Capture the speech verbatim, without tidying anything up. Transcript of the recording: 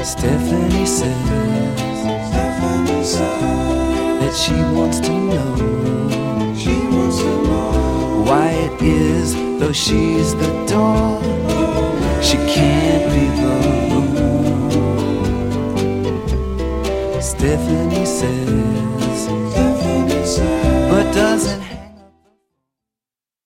Stephanie says, Stephanie says that she wants to know, she wants to know why it is, though she's the door, she can't leave the room. Stephanie says